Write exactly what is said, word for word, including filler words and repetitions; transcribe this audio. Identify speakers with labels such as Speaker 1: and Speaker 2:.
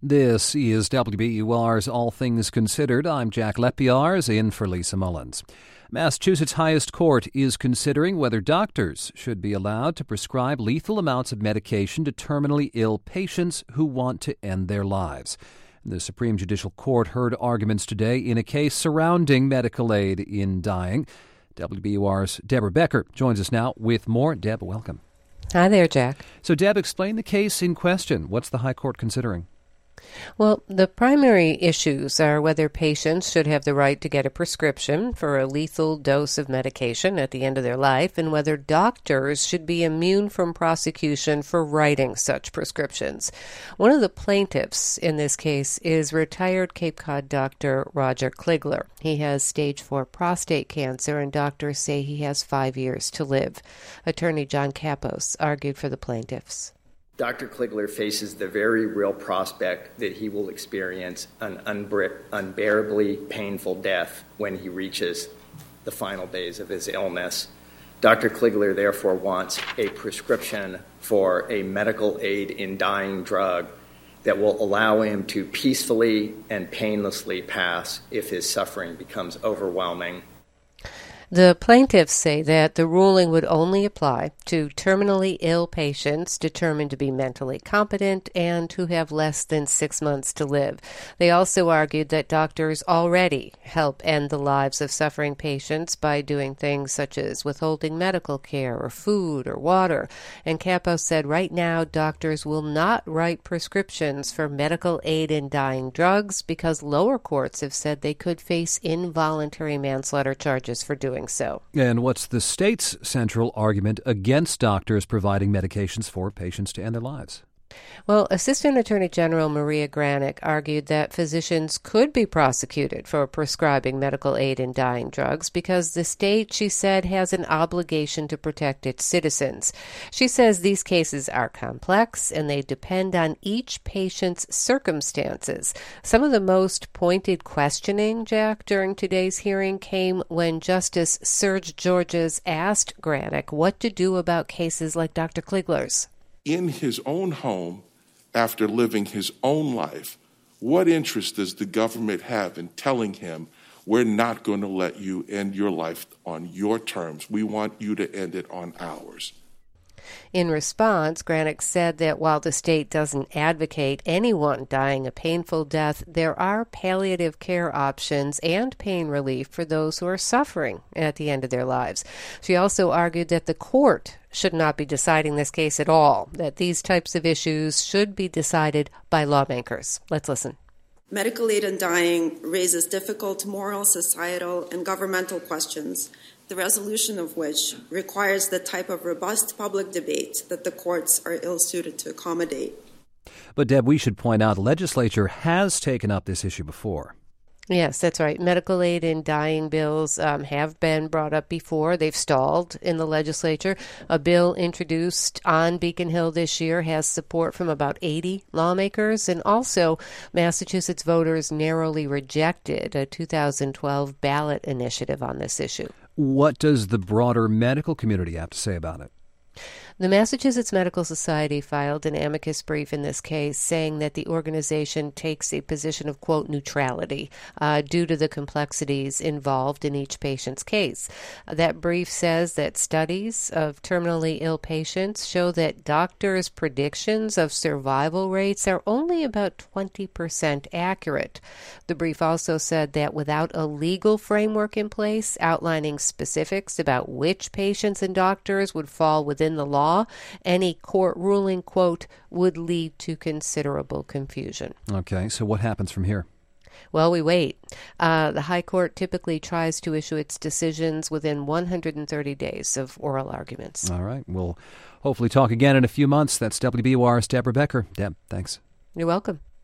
Speaker 1: This is W B U R's All Things Considered. I'm Jack Lepiarz, in for Lisa Mullins. Massachusetts' highest court is considering whether doctors should be allowed to prescribe lethal amounts of medication to terminally ill patients who want to end their lives. The Supreme Judicial Court heard arguments today in a case surrounding medical aid in dying. W B U R's Deborah Becker joins us now with more. Deb, welcome.
Speaker 2: Hi there, Jack.
Speaker 1: So, Deb, explain the case in question. What's the High Court considering?
Speaker 2: Well, the primary issues are whether patients should have the right to get a prescription for a lethal dose of medication at the end of their life, and whether doctors should be immune from prosecution for writing such prescriptions. One of the plaintiffs in this case is retired Cape Cod doctor Roger Kligler. He has stage four prostate cancer, and doctors say he has five years to live. Attorney John Kapos argued for the plaintiffs.
Speaker 3: Doctor Kligler faces the very real prospect that he will experience an unbear- unbearably painful death when he reaches the final days of his illness. Doctor Kligler therefore wants a prescription for a medical aid in dying drug that will allow him to peacefully and painlessly pass if his suffering becomes overwhelming.
Speaker 2: The plaintiffs say that the ruling would only apply to terminally ill patients determined to be mentally competent and who have less than six months to live. They also argued that doctors already help end the lives of suffering patients by doing things such as withholding medical care or food or water. And Kapos said right now doctors will not write prescriptions for medical aid in dying drugs because lower courts have said they could face involuntary manslaughter charges for doing so.
Speaker 1: And what's the state's central argument against doctors providing medications for patients to end their lives?
Speaker 2: Well, Assistant Attorney General Maria Granick argued that physicians could be prosecuted for prescribing medical aid in dying drugs because the state, she said, has an obligation to protect its citizens. She says these cases are complex and they depend on each patient's circumstances. Some of the most pointed questioning, Jack, during today's hearing came when Justice Serge Georges asked Granick what to do about cases like Doctor Kligler's.
Speaker 4: In his own home, after living his own life, what interest does the government have in telling him, we're not going to let you end your life on your terms. We want you to end it on ours.
Speaker 2: In response, Granick said that while the state doesn't advocate anyone dying a painful death, there are palliative care options and pain relief for those who are suffering at the end of their lives. She also argued that the court should not be deciding this case at all, that these types of issues should be decided by lawmakers. Let's listen.
Speaker 5: Medical aid in dying raises difficult moral, societal, and governmental questions, the resolution of which requires the type of robust public debate that the courts are ill-suited to accommodate.
Speaker 1: But, Deb, we should point out the legislature has taken up this issue before.
Speaker 2: Yes, that's right. Medical aid in dying bills um, have been brought up before. They've stalled in the legislature. A bill introduced on Beacon Hill this year has support from about eighty lawmakers. And also, Massachusetts voters narrowly rejected a two thousand twelve ballot initiative on this issue.
Speaker 1: What does the broader medical community have to say about it?
Speaker 2: The Massachusetts Medical Society filed an amicus brief in this case saying that the organization takes a position of, quote, neutrality uh, due to the complexities involved in each patient's case. That brief says that studies of terminally ill patients show that doctors' predictions of survival rates are only about twenty percent accurate. The brief also said that without a legal framework in place outlining specifics about which patients and doctors would fall within the law, any court ruling, quote, would lead to considerable confusion.
Speaker 1: Okay, so what happens from here?
Speaker 2: Well, we wait. Uh, the High Court typically tries to issue its decisions within one hundred thirty days of oral arguments.
Speaker 1: All right. We'll hopefully talk again in a few months. That's W B U R's Deborah Becker. Deb, thanks.
Speaker 2: You're welcome.